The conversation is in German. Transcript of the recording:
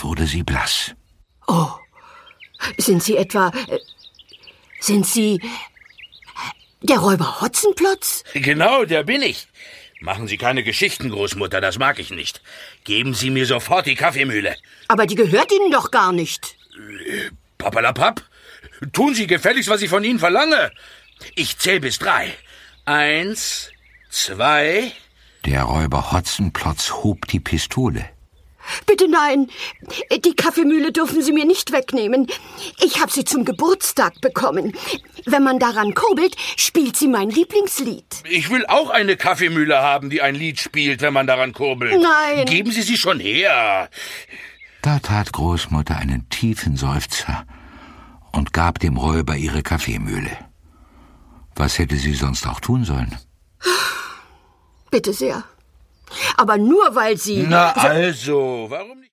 wurde sie blass. Oh, sind Sie der Räuber Hotzenplotz? Genau, der bin ich. Machen Sie keine Geschichten, Großmutter, das mag ich nicht. Geben Sie mir sofort die Kaffeemühle. Aber die gehört Ihnen doch gar nicht. Papperlapapp, tun Sie gefälligst, was ich von Ihnen verlange. Ich zähl bis 3. 1, 2... Der Räuber Hotzenplotz hob die Pistole. Bitte nein, die Kaffeemühle dürfen Sie mir nicht wegnehmen. Ich habe sie zum Geburtstag bekommen. Wenn man daran kurbelt, spielt sie mein Lieblingslied. Ich will auch eine Kaffeemühle haben, die ein Lied spielt, wenn man daran kurbelt. Nein. Geben Sie sie schon her. Da tat Großmutter einen tiefen Seufzer und gab dem Räuber ihre Kaffeemühle. Was hätte sie sonst auch tun sollen? Bitte sehr. Aber nur weil Sie... Na also, warum nicht?